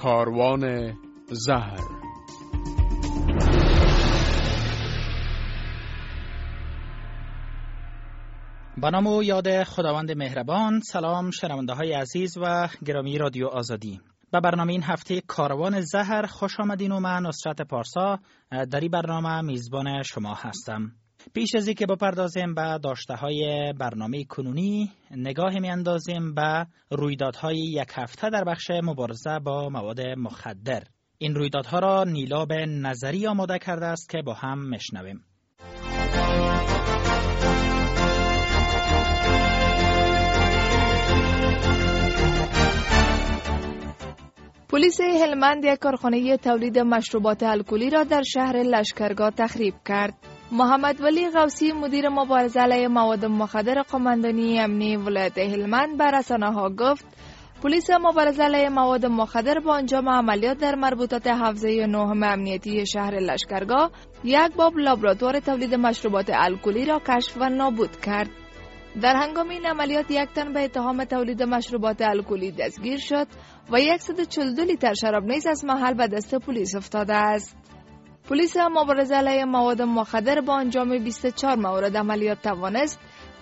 کاروان زهر. با نام و یاد خداوند مهربان. سلام شنونده های عزیز و گرامی رادیو آزادی. به برنامه این هفته کاروان زهر خوش آمدین و من نصرت پارسا در این برنامه میزبان شما هستم. پیش از اینکه بپردازیم به داشته‌های برنامه کنونی، نگاه می‌اندازیم به رویدادهای یک هفته در بخش مبارزه با مواد مخدر. این رویدادها را نیلاب نظری آماده کرده است که با هم میشنویم. پلیس هلمند یک کارخانه تولید مشروبات الکلی را در شهر لشکرگاه تخریب کرد. محمد ولی غوثی مدیر مبارزه علیه مواد مخدر قماندانی امنیتی ولایت هلمند به رسانه‌ها گفت پلیس مبارزه علیه مواد مخدر با انجام عملیات در مربوطات حوزه 9 امنیتی شهر لشکرگاه یک باب لابراتوار تولید مشروبات الکلی را کشف و نابود کرد. در هنگام این عملیات یک تن به اتهام تولید مشروبات الکلی دستگیر شد و 142 لیتر شراب نیز از محل به دست پلیس افتاده است. پلیس مبارزه علیه مواد مخدر با انجام 24 مورد عملیات توانست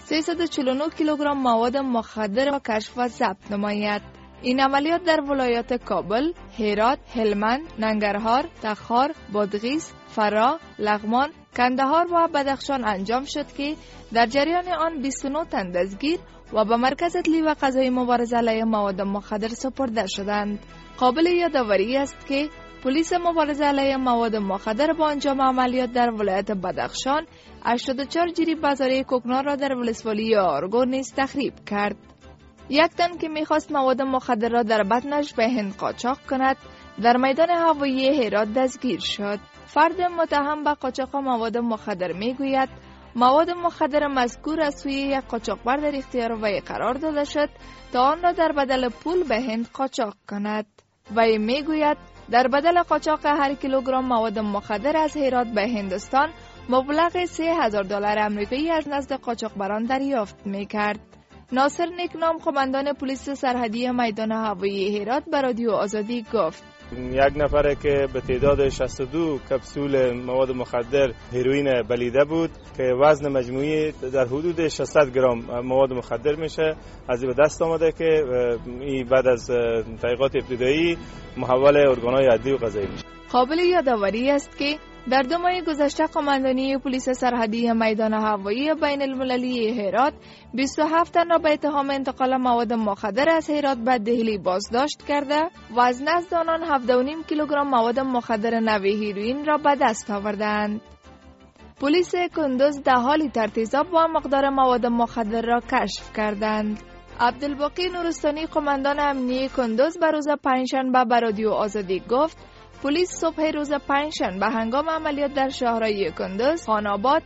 349 کیلوگرم مواد مخدر را کشف و ضبط نماید. این عملیات در ولایات کابل، هرات، هلمند، ننگرهار، تخار، بادغیس، فرا، لغمان، کندهار و بدخشان انجام شد که در جریان آن 29 تن دستگیر و به مرکز اطلاعی و قضایی مبارزه علیه مواد مخدر سپرده شدند. قابل یادآوری است که پلیس مبارزه علیه مواد مخدر با انجام عملیات در ولایت بدخشان 84 جری بازاری کوکنار را در ولسوالی آرگو نیز تخریب کرد. یک تن که میخواست مواد مخدر را در بطنش به هند قاچاق کند در میدان هوایی هرات دستگیر شد. فرد متهم به قاچاق مواد مخدر میگوید مواد مخدر مذکور از سوی یک قاچاقبر در اختیار وی قرار داده شد تا آن را در بدل پول به هند قاچاق کند. وی میگوید در بدل قاچاق هر کیلوگرم مواد مخدر از هرات به هندوستان مبلغ $3000 آمریکایی از نزد قاچاقبران دریافت میکرد. ناصر نیکنام قماندان پلیس سرحدی میدان هوایی هرات به رادیو آزادی گفت یک نفره که به تعداد 62 کپسول مواد مخدر هیروئین بلیده بود که وزن مجموعی در حدود 600 گرم مواد مخدر میشه، از این به دست آمده که این بعد از تحقیقات ابتدایی محول ارگان‌های عدلی و قضایی میشه. قابل یادآوری است که در 2 ماه گذشته قماندانی پلیس سرحدی میدان هوایی بین المللی هرات 27 تن را به اتهام انتقال مواد مخدر از هرات به دهلی بازداشت کرده و از نزد آنان 7.5 کیلوگرم مواد مخدر نوع هیروئین را به دست آوردند. پلیس کندوز 10 لیتر تیزاب و مقدار مواد مخدر را کشف کردند. عبدالباقی نورستانی قماندان امنیتی کندوز به روز پنجشنبه به رادیو آزادی گفت پلیس صبح روز پنجشنبه هنگام عملیات در شهرهای کندوز، خان‌آباد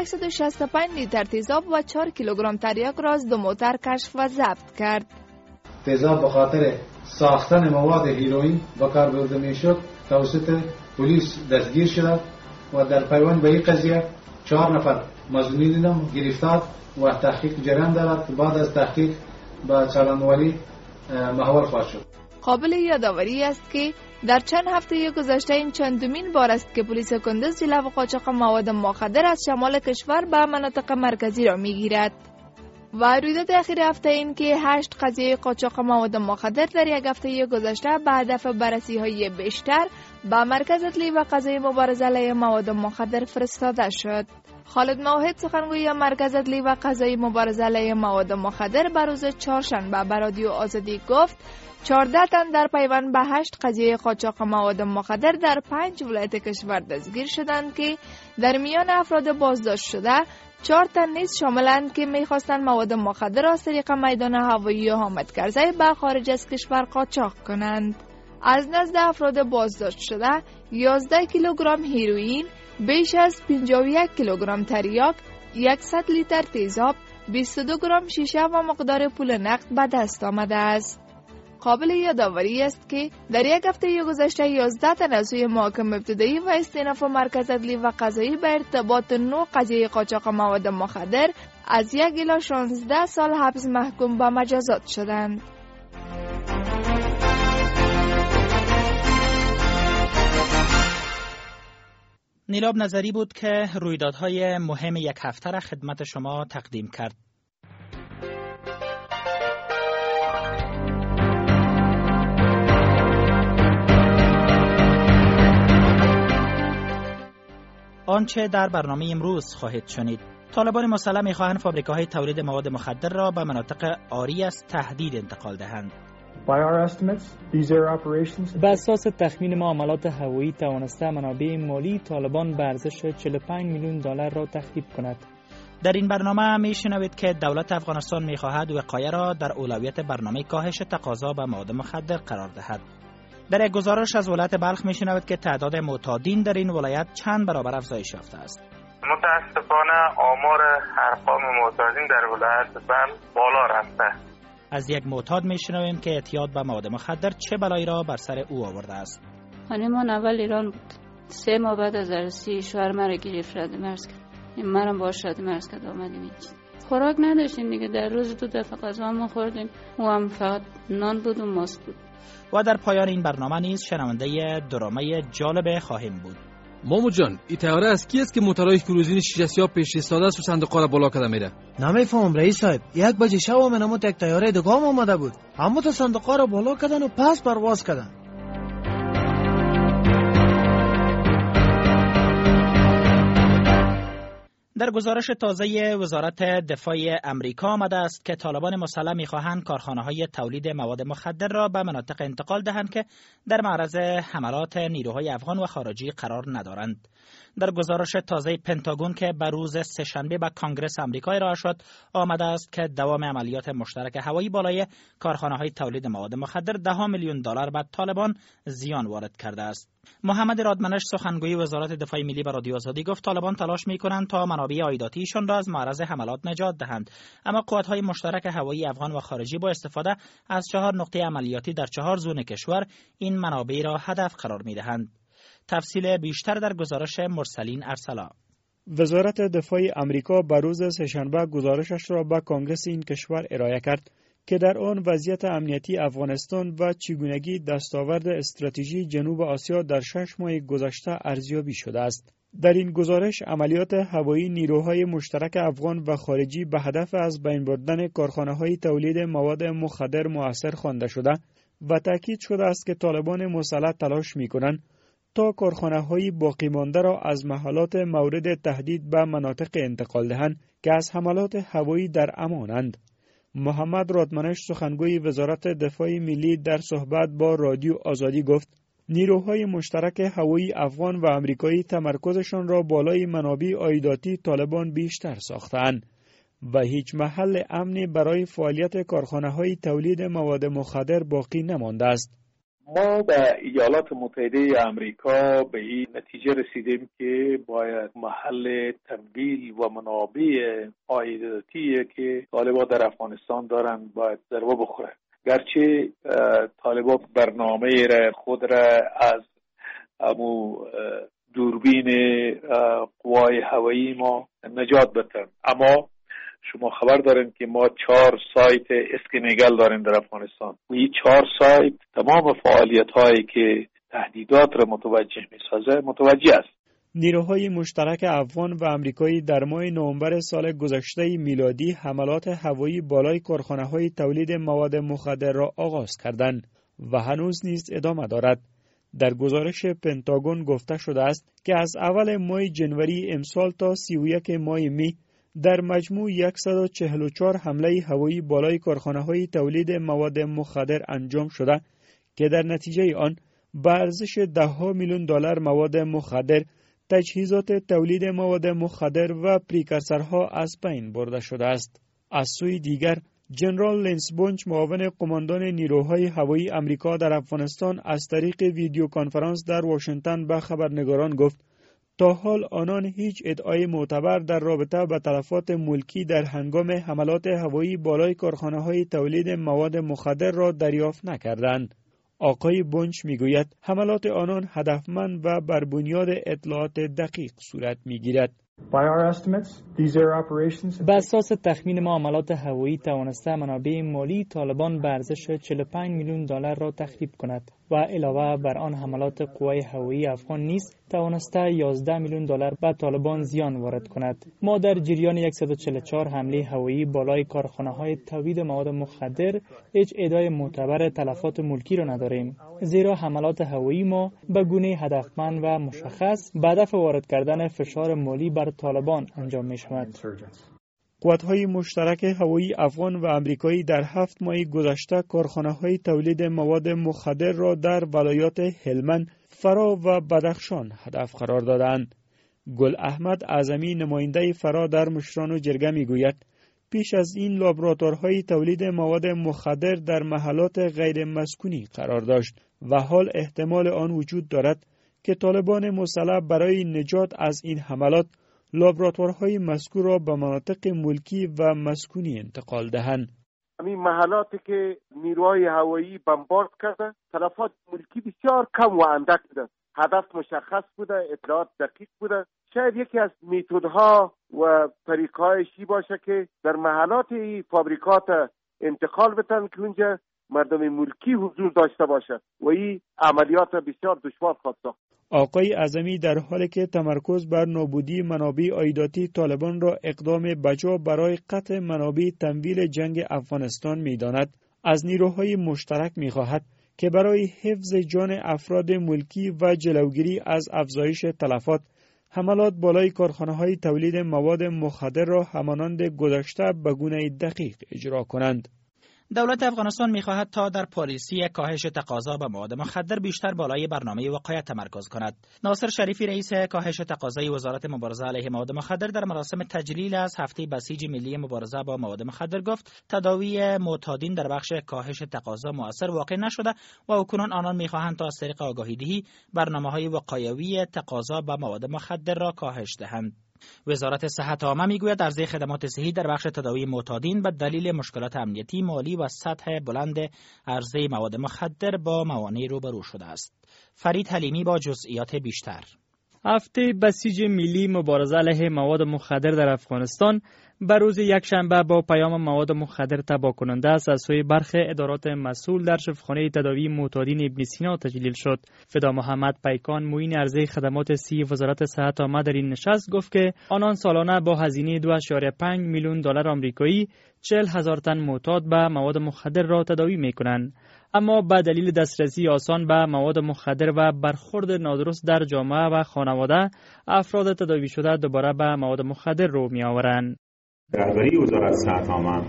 165 لیتر تیزاب و 4 کیلوگرم تریاک را از 2 موتر کشف و ضبط کرد. تیزاب به خاطر ساختن مواد هیروئین به کار برده میشد توسط پلیس دستگیر شد و در پیوند به این قضیه 4 نفر مظنون گرفتار و تحقیق جریان دارد. بعد از تحقیق به چالانواری محول خواهد شد. قابل یادآوری است که در چند هفته گذشته این چندمین بار است که پلیس کندوز جلو قاچاق مواد مخدر از شمال کشور به مناطق مرکزی را میگیرد. و رویداد اخیر هفته این که 8 قضیه قاچاق مواد مخدر در یک هفته گذشته به هدف بررسی‌های بیشتر به مرکز اطلاعی و قضایی مبارزه علیه مواد مخدر فرستاده شد. خالد موحد سخنگوی مرکز اطلاعی و قضایی مبارزه علیه مواد مخدر به روز چهارشنبه به رادیو آزادی گفت 14 تن در پیوند به 8 قضیه قاچاق مواد مخدر در 5 ولایت کشور دستگیر شدند که در میان افراد بازداشت شده 4 تن نیز شاملند که می‌خواستند مواد مخدر را از طریق میدان هوایی حامد کرزی به خارج از کشور قاچاق کنند. از نزد افراد بازداشت شده 11 کیلوگرم هیروئین، بیش از 51 کیلوگرم تریاک، 100 لیتر تیزاب، 22 گرم شیشه و مقدار پول نقد به دست آمده است. قابل یادآوری است که در یک هفته گذشته 11 تن از سوی محاکم ابتدایی و استئناف مرکز عدلی و قضایی به ارتباط 9 قضیه قاچاق مواد مخدر از 1 الی 16 سال حبس محکوم به مجازات شدند. نیلاب نظری بود که رویدادهای مهم یک هفته را خدمت شما تقدیم کرد. آنچه در برنامه امروز خواهید شنید: طالبان مسلح می‌خواهند فابریکه‌های تولید مواد مخدر را به مناطق عاری از تهدید انتقال دهند. به اساس تخمین ما، حملات هوایی توانسته منابع مالی طالبان به ارزش 45 میلیون دلار را تخریب کند. در این برنامه میشنوید که دولت افغانستان می‌خواهد وقایه را در اولویت برنامه کاهش تقاضا به مواد مخدر قرار دهد. در یک گزارش از ولایت بلخ میشنوید که تعداد معتادین در این ولایت چند برابر افزایش یافته است. متاسفانه آمار ارقام معتادین در ولایت بلخ بالا رفته. از یک معتاد میشنویم که اعتیاد به مواد مخدر چه بلایی را بر سر او آورده است. من اول ایران بود. 3 ماه بعد از عروسی شوهر مرا گرفت، رد مرز کرد. منم باهاش رد مرز کرد آمدیم اینجا. خوراک نداشتیم دیگه، در روز 2 دفعه غذا ما خوردیم، و هم فقط نان بود و ماست بود. و در پایان این برنامه نیز شنونده درامه جالب خواهیم بود. مامو جان، این تیاره از کی است که موتورهای کروزین شیشه سیاه پیش ایستاده است و صندوق‌ها را بالا کرده میره؟ نمیفهمم رئیس صاحب. 1 بجه شب من یک تیاره دیگه آمده بود، اما تو صندوق‌ها را بالا کردن و پس پرواز کردن. در گزارش تازه وزارت دفاع امریکا آمده است که طالبان مسلح می‌خواهند کارخانه‌های تولید مواد مخدر را به مناطق انتقال دهند که در معرض حملات نیروهای افغان و خارجی قرار ندارند. در گزارش تازه پنتاگون که بر روز سه‌شنبه به کانگرس آمریکا ارائه شد، آمده است که دوام عملیات مشترک هوایی بالای کارخانه‌های تولید مواد مخدر 10 میلیون دلار به طالبان زیان وارد کرده است. محمد رادمنش، سخنگوی وزارت دفاع ملی، به رادیو آزادی گفت طالبان تلاش می‌کنند تا منابع عایداتیشان را از معرض حملات نجات دهند، اما قوات‌های مشترک هوایی افغان و خارجی با استفاده از 4 نقطه عملیاتی در 4 زون کشور این منابع را هدف قرار می‌دهند. تفصیل بیشتر در گزارش مرسلین ارسلا. وزارت دفاع آمریکا بر روز سه‌شنبه گزارشش را به کانگرس این کشور ارائه کرد که در آن وضعیت امنیتی افغانستان و چگونگی دستاورد استراتژی جنوب آسیا در 6 ماه گذشته ارزیابی شده است. در این گزارش عملیات هوایی نیروهای مشترک افغان و خارجی به هدف از بین بردن کارخانه‌های تولید مواد مخدر مؤثر خوانده شده و تاکید شده است که طالبان مسلح تلاش می‌کنند تا کارخانه‌های باقی مانده را از محلات مورد تهدید به مناطق انتقال دهند که از حملات هوایی در امانند. محمد رادمنش، سخنگوی وزارت دفاع ملی، در صحبت با رادیو آزادی گفت نیروهای مشترک هوایی افغان و آمریکایی تمرکزشان را بالای منابع عایداتی طالبان بیشتر ساختند و هیچ محل امنی برای فعالیت کارخانه‌های تولید مواد مخدر باقی نمانده است. ما در ایالات متحده آمریکا به این نتیجه رسیدیم که باید محل تمویل و منابع عایداتی که طالبان در افغانستان دارند باید ضربه بخوره. گرچه طالبان برنامه خود را از دوربین قوای هوایی ما نجات بدن، اما شما خبر دارین که ما 4 سایت اسکنگل داریم در افغانستان و این 4 سایت تمام فعالیت هایی که تهدیدات را متوجه می سازه متوجه است. نیروهای مشترک افغان و آمریکایی در ماه نوامبر سال گذشته میلادی حملات هوایی بالای کارخانه‌های تولید مواد مخدر را آغاز کردند و هنوز نیز ادامه دارد. در گزارش پنتاگون گفته شده است که از اول ماه جنوری امسال تا 31 ماه می در مجموع 144 حمله هوایی بالای کارخانه‌های تولید مواد مخدر انجام شده که در نتیجه آن به ارزش 10 میلیون دلار مواد مخدر، تجهیزات تولید مواد مخدر و پریکورسورها از بین برده شده است. از سوی دیگر جنرال لنس بونچ، معاون قماندان نیروهای هوایی آمریکا در افغانستان، از طریق ویدیو کنفرانس در واشنگتن به خبرنگاران گفت تا حال آنان هیچ ادعای معتبر در رابطه با تلفات ملکی در هنگام حملات هوایی بالای کارخانه‌های تولید مواد مخدر را دریافت نکردند. آقای بونچ میگوید حملات آنان هدفمند و بر بنیاد اطلاعات دقیق صورت میگیرد. به اساس تخمین ما عملات هوایی توانسته منابع مالی طالبان به ارزش 45 میلیون دلار را تخریب کند و علاوه بر آن حملات قوای هوایی افغان نیز توانسته 11 میلیون دلار به طالبان زیان وارد کند. ما در جریان 144 حمله هوایی بالای کارخانه‌های تولید مواد مخدر هیچ ادعای معتبر تلفات ملکی را نداریم، زیرا حملات هوایی ما به گونه هدفمند و مشخص به هدف وارد کردن فشار مالی بر طالبان انجام می شود. قوت‌های مشترک هوایی افغان و امریکایی در 7 ماه گذشته کارخانه‌های تولید مواد مخدر را در ولایات هلمند، فرا و بدخشان هدف قرار دادند. گل احمد اعظمی نماینده فرا در مشران و جرگه می‌گوید پیش از این لابراتوارهای تولید مواد مخدر در محلات غیر مسکونی قرار داشت و حال احتمال آن وجود دارد که طالبان مسلح برای نجات از این حملات لابراتوارهای مذکور را به مناطق ملکی و مسکونی انتقال دهند. همین محلاتی که نیروهای هوایی بمبارد کرده تلفات ملکی بسیار کم و اندک بوده. هدف مشخص بوده، اطلاعات دقیق بوده. شاید یکی از میتودها و طریقهایشی باشه که در محلات فابریکات انتقال بتن که اونجا مردم ملکی حضور داشته باشه و این عملیات بسیار دشوار خواهد ساخت. آقای اعظمی در حالی که تمرکز بر نابودی منابع عایداتی طالبان را اقدام بجا برای قطع منابع تمویل جنگ افغانستان می‌داند، از نیروهای مشترک می‌خواهد که برای حفظ جان افراد ملکی و جلوگیری از افزایش تلفات حملات بالای کارخانه‌های تولید مواد مخدر را همانند گذشته به گونه دقیق اجرا کنند. دولت افغانستان می‌خواهد تا در پالیسی کاهش تقاضا به مواد مخدر بیشتر بالای برنامه وقایت تمرکز کند. ناصر شریفی رئیس کاهش تقاضای وزارت مبارزه علیه مواد مخدر در مراسم تجلیل از هفته بسیج ملی مبارزه با مواد مخدر گفت تداوی معتادین در بخش کاهش تقاضا مؤثر واقع نشده و اکنون آنان می‌خواهند تا از طریق آگاهی‌دهی برنامه‌های وقایوی تقاضا به مواد مخدر را کاهش دهند. وزارت صحت عامه میگوید عرضه خدمات صحی در بخش تداوی معتادین به دلیل مشکلات امنیتی، مالی و سطح بلند عرضه مواد مخدر با موانع روبرو شده است. فرید حلیمی با جزئیات بیشتر. هفته بسیج ملی مبارزه علیه مواد مخدر در افغانستان به روز یکشنبه با پیام مواد مخدر تباه کننده است از سوی برخی ادارات مسئول در شفاخانه تداوی معتادین ابن سینا تجلیل شد. فدا محمد پیکان معین عرضه خدمات صحی وزارت صحت عامه در این نشست گفت که آنان سالانه با هزینه 2.5 میلیون دلار آمریکایی 40,000 تن معتاد به مواد مخدر را تداوی می‌کنند. اما به دلیل دسترسی آسان به مواد مخدر و برخورد نادرست در جامعه و خانواده، افراد تداوی شده دوباره به مواد مخدر رو می‌آورند. رهبری وزارت صحت عامه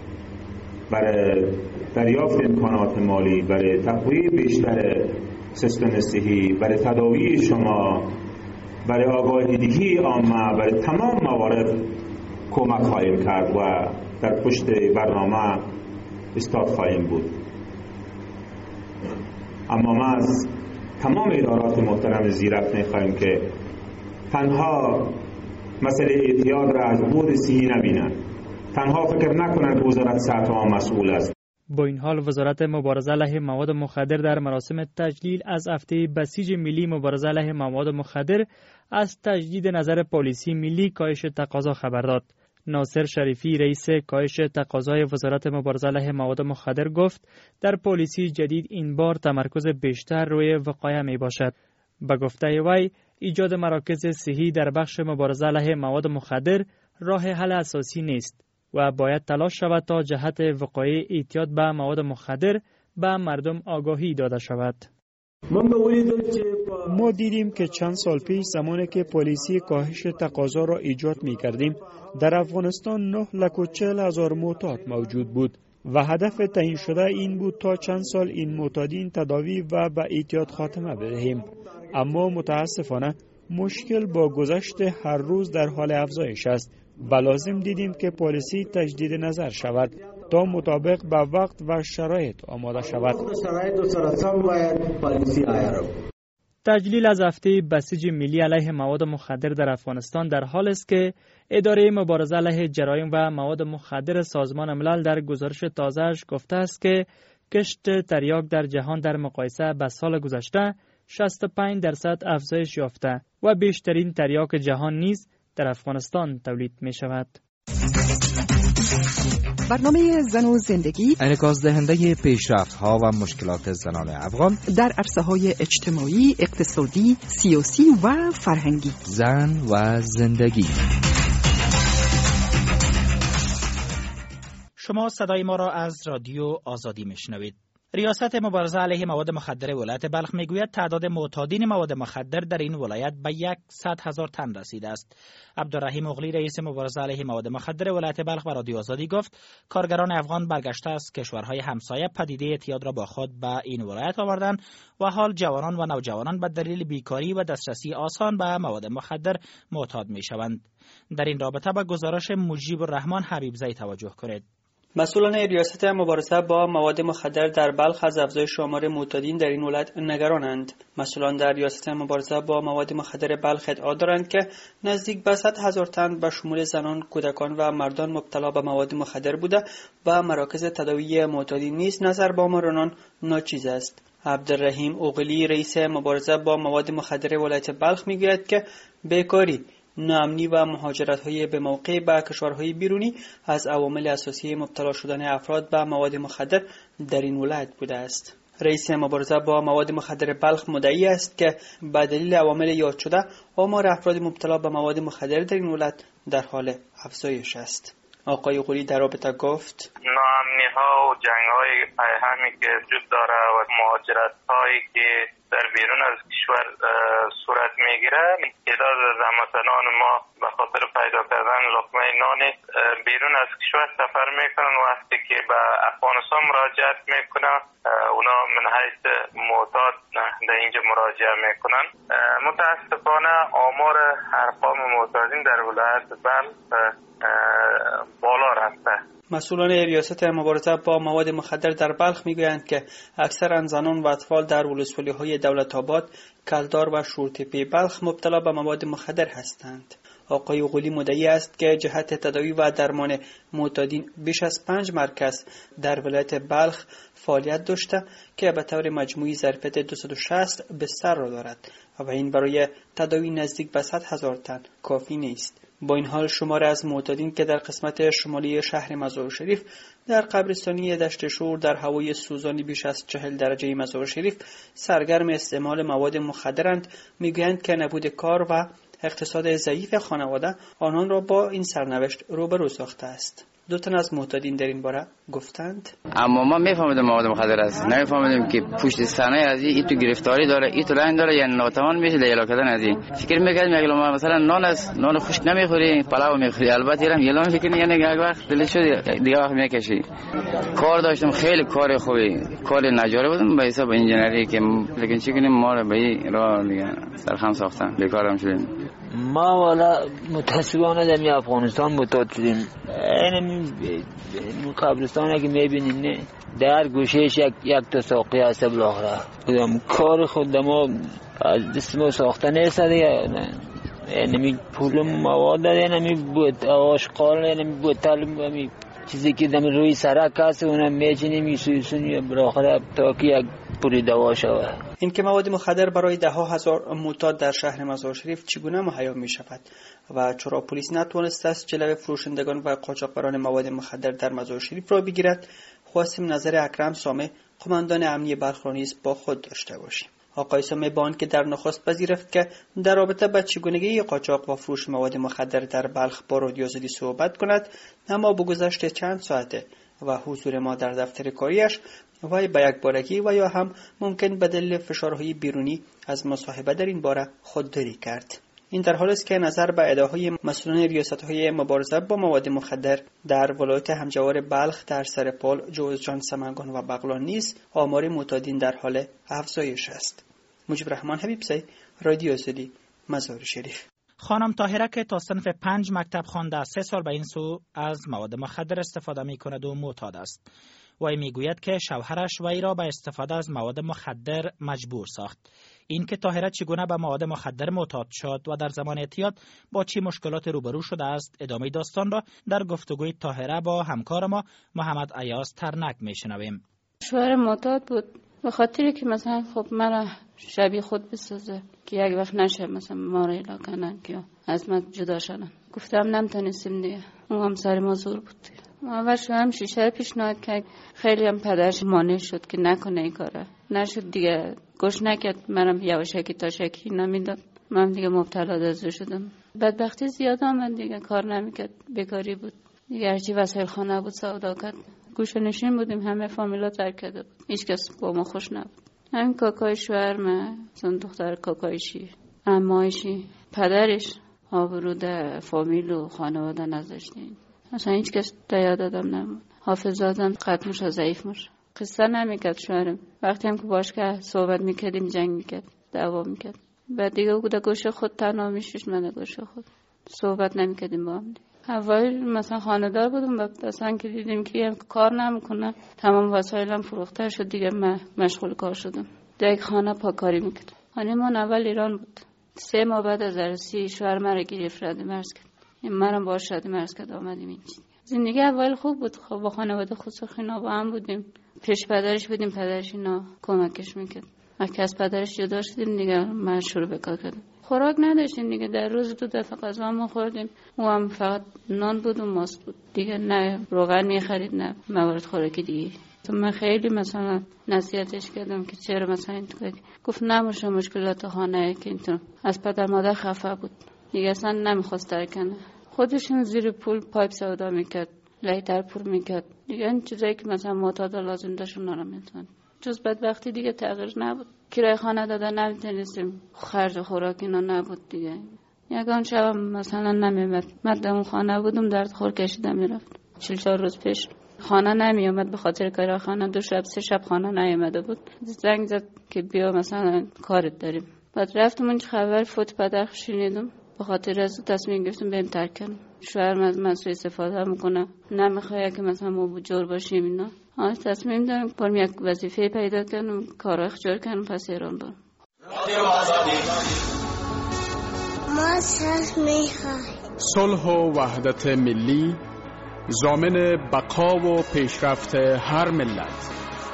برای دریافت امکانات مالی، برای تقویت بیشتر سیستم صحی، برای تداوی شما، برای آگاهی‌دهی عامه، برای تمام موارد کمک خواهیم کرد و در پشت برنامه استاد خواهیم بود. اما ما از تمام ادارات محترم زیرک می‌خواهیم که تنها مسئله اعتیاد را از بود صحی نبینند، تنها فکر نکنند که وزارت صحت عامه مسئول است. با این حال وزارت مبارزه علیه مواد مخدر در مراسم تجلیل از هفته بسیج ملی مبارزه علیه مواد مخدر از تجدید نظر پالیسی ملی کاهش تقاضا خبر داد. ناصر شریفی رئیس کاهش تقاضای وزارت مبارزه علیه مواد مخدر گفت در پالیسی جدید این بار تمرکز بیشتر روی وقایع می باشد. به گفته وی ایجاد مراکز صحی در بخش مبارزه علیه مواد مخدر راه حل اساسی نیست و باید تلاش شود تا جهت وقایع اعتیاد به مواد مخدر به مردم آگاهی داده شود. ما دیدیم که چند سال پیش زمانی که پالیسی کاهش تقاضا را ایجاد می کردیم در افغانستان 9,40,000 معتاد موجود بود و هدف تعیین شده این بود تا چند سال این معتادین تداوی و به اعتیاد خاتمه بدهیم. اما متاسفانه مشکل با گذشت هر روز در حال افزایش است و لازم دیدیم که پالیسی تجدید نظر شود تا مطابق به وقت و شرایط آماده شود. تجلیل از هفته بسیج ملی علیه مواد مخدر در افغانستان در حال است که اداره مبارزه علیه جرایم و مواد مخدر سازمان ملل در گزارش تازه‌اش گفته است که کشت تریاک در جهان در مقایسه با سال گذشته 65% افزایش یافته و بیشترین تریاک جهان نیز در افغانستان تولید می شود. برنامه زن و زندگی انعکاس دهنده پیشرفت‌ها و مشکلات زنان افغان در عرصه‌های اجتماعی، اقتصادی، سیاسی و فرهنگی. زن و زندگی. شما صدای ما را از رادیو آزادی میشنوید. ریاست مبارزه علیه مواد مخدر ولایت بلخ میگوید تعداد معتادین مواد مخدر در این ولایت به 100,000 تن رسیده است. عبدالرحیم اغلی رئیس مبارزه علیه مواد مخدر ولایت بلخ به رادیو آزادی گفت کارگران افغان برگشته از کشورهای همسایه پدیده اعتیاد را با خود به این ولایت آوردند و حال جوانان و نوجوانان به دلیل بیکاری و دسترسی آسان به مواد مخدر معتاد میشوند. در این رابطه به گزارش مجیب الرحمن حبیبزی توجه کنید. مسئولان ریاست مبارزه با مواد مخدر در بلخ از افزایش آمار معتادین در این ولایت نگرانند. مسئولان در ریاست مبارزه با مواد مخدر بلخ ادعا دارند که نزدیک به 100,000 تن به شمول زنان، کودکان و مردان مبتلا به مواد مخدر بوده و مراکز تداوی معتادین نیز نظر به آمار آنان ناچیز است. عبدالرحیم اوغلی رئیس مبارزه با مواد مخدر ولایت بلخ میگوید که بیکاری، ناامنی و مهاجرت‌های به موقع به کشورهای بیرونی از عوامل اساسی مبتلا شدن افراد به مواد مخدر در این ولایت بوده است. رئیس مبارزه با مواد مخدر بلخ مدعی است که به دلیل عوامل یاد شده آمار افراد مبتلا به مواد مخدر در این ولایت در حال افزایش است. آقای غولی در رابطه گفت ناامنی‌ها و جنگ‌های پیهمی که وجود داره و مهاجرت‌هایی که در بیرون از کشور صورت میگیره، تعداد از هموطنان ما به خاطر پیدا کردن لقمه نان بیرون از کشور سفر میکنن. وقتی که به افغانستان مراجعت میکنن اونا من حیث معتاد در اینجا مراجعه میکنن. متاسفانه آمار ارقام معتادین در ولایت بلخ بالا رفته. مسئولان ریاست مبارزه با مواد مخدر در بلخ میگویند که اکثر زنان و اطفال در ولسوالی‌های دولت‌آباد، کلدار و شورتپه بلخ مبتلا به مواد مخدر هستند. آقای غولی مدعی است که جهت تداوی و درمان معتادین بیش از 5 مرکز در ولایت بلخ فعالیت داشته که به طور مجموعی ظرفیت 260 بستر را دارد و این برای تداوی نزدیک به 100,000 تن کافی نیست. با این حال شمار از معتادین که در قسمت شمالی شهر مزار شریف در قبرستانی دشت شور در هوای سوزانی بیش از 40 درجه مزار شریف سرگرم استعمال مواد مخدرند، میگویند که نبود کار و اقتصاد ضعیف خانواده آنان را با این سرنوشت روبرو ساخته است. 2 تن از معتادین در این باره گفتند اما ما میفهمیدیم مواد مخدر است، نمیفهمیدیم که پشت صحنه از این تو گرفتاری داره، این تو لاین داره، یعنی ناتوان میشه لیلا کردن از این. فکر میکردیم اگه ما مثلا نان است، نان خشک نمیخوری، پلاو میخوری، البته ایران یلان فکر یعنی یک وقت دلش شد دیگه وقت میکشی. کار داشتم، خیلی کار خوبی، کار نجاری بودم به حساب انجینری که لیکن چی کنیم ما رو به این راه دیگه سرخم ساختن، بیکارم شدیم. ما والا متاسفانه در افغانستان معتاد شدیم. این قبرستانی که میبینیم نه در گوشهش یک تا ساقی هست بالاخره. کار خود ما از دست ما ساخته نیست دیگه. یعنی پول مواد یعنی بود آشغال یعنی بوتل چیزی که دم روی سرک هست اونم میچینیم میسوزونیم بالاخره تا که یک پولی دوا شود. این که مواد مخدر برای 10,000 معتاد در شهر مزار شریف چگونه مهیا می شود و چرا پلیس نتوانسته است جلوی فروشندگان و قاچاقبران مواد مخدر در مزار شریف را بگیرد، خواستیم نظر اکرم سامه قماندان امنیه بلخ را نیز با خود داشته باشیم. آقای سامه با آنکه در نخست پذیرفت که در رابطه با چگونگی قاچاق و فروش مواد مخدر در بلخ با رادیو آزادی صحبت کند، اما با گذشت چند ساعته و حضور ما در دفتر کاریش وی به یک بارگی و یا هم ممکن به دلیل فشارهای بیرونی از مصاحبه در این باره خودداری کرد. این در حالی است که نظر به ادعاهای مسئولان ریاست‌های مبارزه با مواد مخدر در ولایت همجوار بلخ در سرپال، جوزجان، سمنگان و بغلان نیز آمار معتادین در حال افزایش است. مجیب الرحمن حبیبزی، رادیو آزادی، مزار شریف. خانم طاهره که تا صنف 5 مکتب خوانده 3 سال به این سو از مواد مخدر استفاده می کند و معتاد است. وی میگوید که شوهرش وی را به استفاده از مواد مخدر مجبور ساخت. این که طاهره چگونه به مواد مخدر معتاد شد و در زمان اعتیاد با چه مشکلات روبرو شده است، ادامه داستان را در گفتگوی طاهره با همکار ما محمد ایاز ترنک میشنویم. شوهر معتاد بود، به خاطر که مثلا خب من شبیه خود بسازه که یک وقت نشه مثلا ما را الا کنن که از من جدا شدن. گفتم نمیتونستیم دیگه، اون هم سر ما زور بود. اول هم شیشه پیشنهاد کرد، خیلی هم پدرش مانع شد که نکنه این کاره، نشد دیگه، گوش نکرد. منم یواشکی تا شکی نمیداد، من دیگه مبتلا دزدی شدم. بدبختی زیاد آمد دیگه، کار نمیکرد، بیکاری بود دیگه، هرچی وسایل خانه بود سودا کرد. گوشه نشین بودیم، همه فامیلا ترک کرده بود، هیچ کس با ما خوش نبود. همین کاکای شوهرم، اون دختر کاکایشی، عمایشی، پدرش آبروده فامیل و خانواده نذاشتین، اصلا هیچ کس دیاد دادم نمون. حافظادم قد موش ضعیف موش، قصه نمیکرد شوهرم. وقتی هم که باش که صحبت میکردیم جنگ میکرد، دعوا میکرد. بعد دیگه او در گوشه خود تنها میشش، من در گوشه خود صحبت نمیکردیم با هم. اول مثلا خانه‌دار بودم، بعد اصلا که دیدیم که کار نمیکنه، تمام وسایلم فروخته شد دیگه، من مشغول کار شدم. دیگه خانه پاکاری میکرد. خانمان اول ایران بود. 3 ماه بعد از عروسی شوهر مرا گرفت، رد مرز کرد. منم باهاش رد مرز کرد آمدیم اینجا. زندگی اول خوب بود، خب با خانواده خود سخینا با هم بودیم. پیش پدرش بودیم، پدرش اینا کمکش میکرد. وقتی از پدرش جدا شدیم دیگه من شروع به کار کردم. خوراک نداشتیم دیگه، در روز 2 دفعه غذا ما خوردیم، او هم فقط نان بود و ماست بود دیگه، نه روغن میخرید نه موارد خوراکی دیگه. تو من خیلی مثلا نصیحتش کردم که چرا مثلا این تو کردی، گفت نموشه مشکلات خانه که اینطور. از پدر مادر خفه بود دیگه، اصلا نمیخواست ترک کنه. خودشون زیر پول پایپ سودا میکرد، لیتر پر میکرد دیگه، این چیزایی که مثلا معتاد لازم داشت اونا رو میتونن. جز بدبختی دیگه تغییر نبود، کرایه خانه دادن نمیتونستیم، خرج خوراک اینا نبود دیگه. یگان شب مثلا نمیمد، من اون خانه بودم درد خور کشیدم میرفت. 4 روز پیش خانه نمیومد به خاطر کرایه خانه، 2 شب 3 شب خانه نیومده بود. زنگ زد که بیا مثلا کارت داریم. بعد رفتم اونجا خبر فوت پدر شنیدم، به خاطر از تصمیم گرفتم بریم ترک کنم. شوهرم از من سوء استفاده میکنه، نمیخواد که مثلا ما جور باشیم اینا. تصمیم دارم برم یک وظیفه پیدا کنم، کار اخجار کنم، پس ایران برم. ما صلح و وحدت ملی ضامن بقا و پیشرفت هر ملت.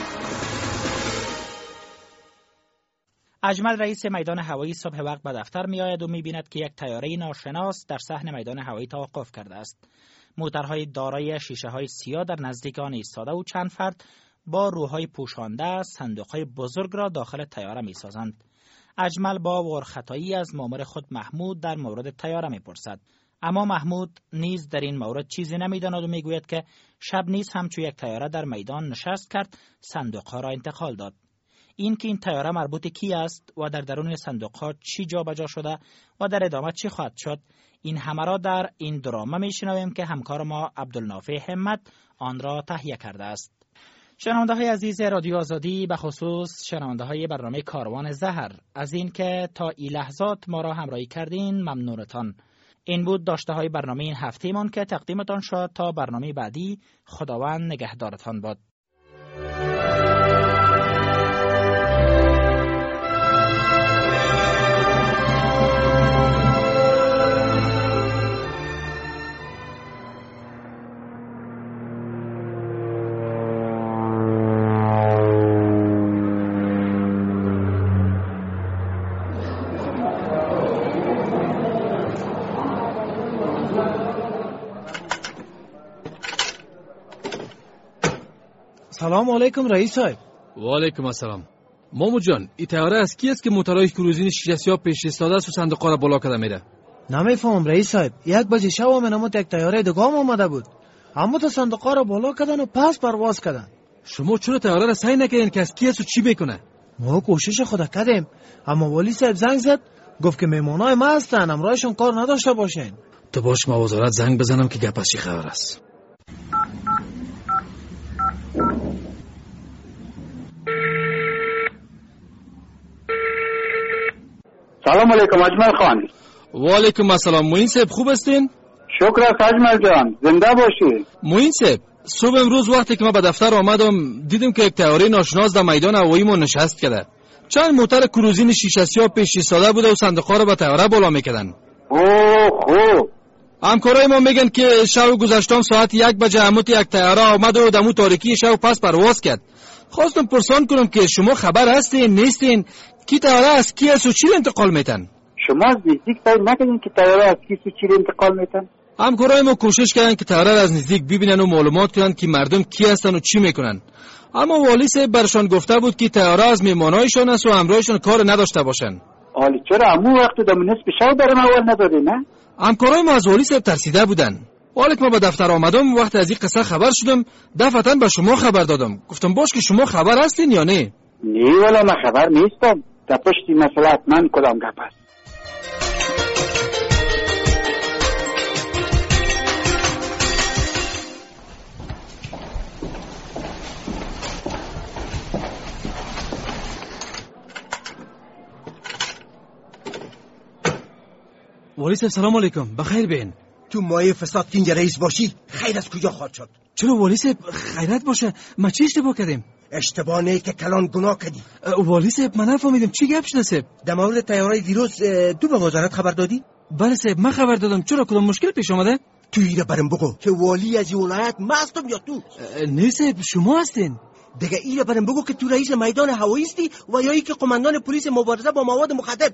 اجمل رئیس میدان هوایی صبح وقت به دفتر می آید و می بیند که یک طیاره ناشناس در صحن میدان هوایی توقف کرده است. موتورهای دارای شیشه های سیاه در نزدیک آن ایستاده و چند فرد با روهای پوشانده صندوقهای بزرگ را داخل طیاره می سازند. اجمل با ورخطایی از مامور خود محمود در مورد طیاره می پرسد. اما محمود نیز در این مورد چیزی نمی داند و می گوید که شب نیز همچو یک طیاره در میدان نشست کرد، صندوقها را انتقال داد. این که این طیاره مربوط کی است و در درون صندوقها چی جا بجا شده و در ادامه چی خواهد شد، این همه را در این دراما میشنویم که همکار ما عبدالنافع همت آن را تهیه کرده است. شنونده های عزیز رادیو آزادی، به خصوص شنونده های برنامه کاروان زهر، از این که تا این لحظات ما را همراهی کردین ممنونتان. این بود داشته های برنامه این هفته من که تقدیمتان شد. تا برنامه بعدی، خداوند نگهدارتان باد. سلام علیکم رئیس صاحب. و علیکم السلام. مامو جان، این طیاره از کی است که موتورهای کروزین شیشه سیاه پیش ایستاده است و صندوق‌ها را بالا کرده میره؟ نمیفهمم رئیس صاحب. 1 بجه شب منم یک طیاره دیگه اومده بود، اما تو صندوق‌ها را بالا کردن و پس پرواز کردن. شما چرا طیاره را سعی نکردین که از کی است و چی میکنه؟ ما کوشش خود کردیم، اما والی صاحب زنگ زد گفت که مهمانای ما هستن، امرایشون کار نداشته باشین. تو باش، ما وزارت زنگ بزنم که گپ از چی خبر است. سلام علیکم اجمل خان. و علیکم السلام. معین صاحب خوب هستین؟ شکر است اجمل جان، زنده باشی. معین صاحب، صبح امروز وقتی که ما به دفتر آمدم دیدم که یک طیاره ناشناس در میدان هوایی ما نشست کرده. چند موتور کروزین شیشه سیاه پیش ایستاده بوده و صندوق‌ها را به طیاره بالا میکردن. اوه خوب. همکارای ما میگن که شب گذشتم ساعت 1 بجه هموت یک طیاره آمد و دمو تاریکی شب پس پرواز کرد خواستم پرسان کنم که شما خبر هستین نیستین کی تیاره از کی است و چی انتقال میتن؟ شما از نزدیک پیدا نکردین که تیاره از کی و چی انتقال میتن؟ همکارای ما کوشش کردن که تیاره از نزدیک ببینن و معلومات کنن که مردم کی هستن و چی میکنن، اما والی صاحب برشان گفته بود که تیاره از میمانایشان است و همراهشان کار نداشته باشن. حالا چرا همون وقت در نصف شب برام اول نداده نه؟ همکارای ما از والی صاحب ترسیده بودن. حالا که ما به دفتر آمدم وقت از این قصه خبر شدم دفعتاً به شما خبر دادم. گفتم باش که شما خبر هستین یا نه؟ نه والا من خبر نیستم. در پشتی مسئله حتما کدام گپ است. والی صاحب سلام علیکم، بخیر بین. تو مایه فساد که اینجا رئیس باشی خیر از کجا خواهد شد؟ چرا والی صاحب خیرت باشه؟ ما چی اشتباه کردیم؟ اشتباه نه که کلان گناه کردی. والی صاحب من نفهمیدم چی گپ شده صاحب؟ در مورد تیاره دیروز تو به وزارت خبر دادی؟ بله صاحب من خبر دادم. چرا کدام مشکل پیش آمده؟ تو ایره برم بگو که والی از ولایت ما هستم یا تو؟ نه صاحب شما هستین. دیگه ایره برم بگو که تو رئیس میدان هوایی هستی و یا ای که قماندان پلیس مبارزه با مواد مخدر.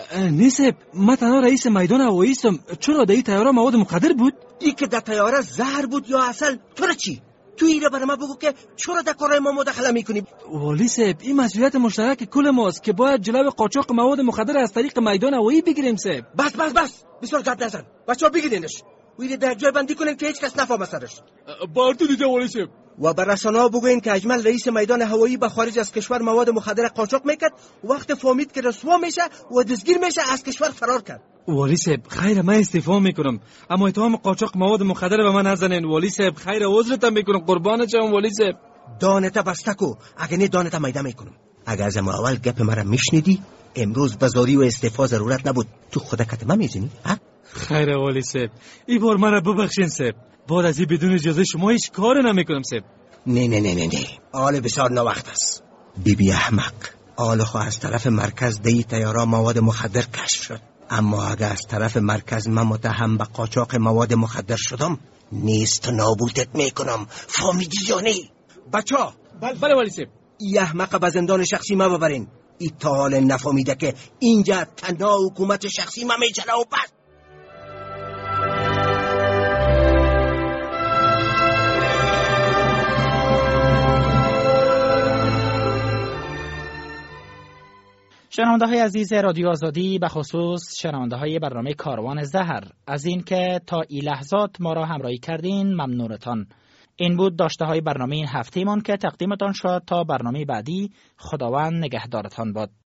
نه صاحب من تنها رئیس میدان هوایی هستم. چرا در این تیاره مواد مخدر بود؟ ای که در تیاره زهر بود یا عسل؟ تو چی؟ تو ایره برام بگو که چرا در کارهای ما مداخله میکنی؟ والی صاحب این مسئولیت مشترک کل ماست که باید جلوی قاچاق مواد مخدر از طریق میدان هوایی بگیریم صاحب. بس بسیار گپ نزن. بچه‌ها بگیرینش. ویره در جای بندی کنین که هیچ کس نفهمه سرش. بارتو دیده والی صاحب. و بر رسانه‌ها بگوین که اجمل رئیس میدان هوایی به خارج از کشور مواد مخدر قاچاق میکرد، وقت فهمید که رسوا میشه و دستگیر میشه از کشور فرار کرد. والی صاحب خیر من استعفا میکنم، اما اتهام قاچاق مواد مخدر به من نزنین. والی صاحب خیر عذرتم میکنم، قربان شم والی صاحب. دانت بستکو اگه نه دانت میده میکنم. اگه از اول گپ مرا میشنیدی امروز بازاری و استعفا ضرورت نبود. تو خودت کتم میزنی ها؟ خیر والی صاحب این بار مرا ببخشین صاحب. بعد از این بدون اجازه شما هیچ کار نمیکنم صاحب. نه آل بسیار نوقت است. بی احمق آل خو از طرف مرکز دی تیارا مواد مخدر کشف شد، اما اگه از طرف مرکز من متهم به قاچاق مواد مخدر شدم نیست نابودت میکنم. فهمیدی یا نه؟ بچا بله والی صاحب. ای احمق به زندان شخصی ما ببرین. ای تا حال نفهمیده که اینجا تنها حکومت شخصی ما میچنه و بس. شنونده های عزیز رادیو آزادی، به خصوص شنونده های برنامه کاروان زهر، از این که تا این لحظات ما را همراهی کردین ممنونتان. این بود داشته های برنامه این هفته من که تقدیمتان شد. تا برنامه بعدی خداوند نگهدارتان باد.